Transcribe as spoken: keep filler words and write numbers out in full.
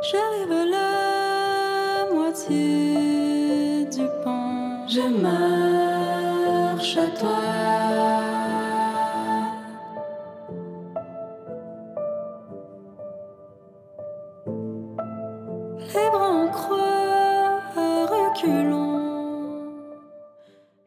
J'arrive à la moitié du pont. Je marche à toi. Les bras en croix, reculons.